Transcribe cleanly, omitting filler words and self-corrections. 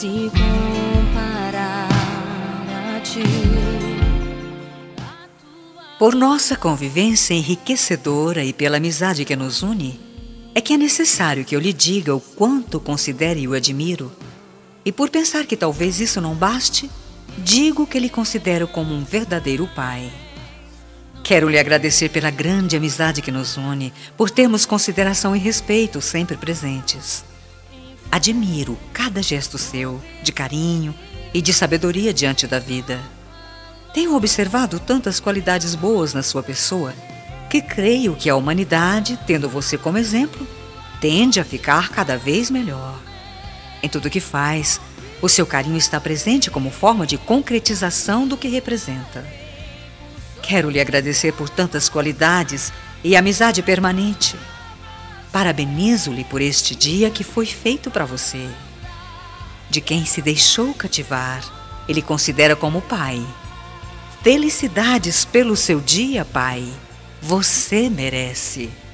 se comparar a ti. Por nossa convivência enriquecedora e pela amizade que nos une, é que é necessário que eu lhe diga o quanto considero e o admiro. E por pensar que talvez isso não baste, digo que lhe considero como um verdadeiro pai. Quero lhe agradecer pela grande amizade que nos une, por termos consideração e respeito sempre presentes. Admiro cada gesto seu, de carinho e de sabedoria diante da vida. Tenho observado tantas qualidades boas na sua pessoa, que creio que a humanidade, tendo você como exemplo, tende a ficar cada vez melhor. Em tudo que faz, o seu carinho está presente como forma de concretização do que representa. Quero lhe agradecer por tantas qualidades e amizade permanente. Parabenizo-lhe por este dia que foi feito para você. De quem se deixou cativar, ele considera como pai. Felicidades pelo seu dia, pai. Você merece.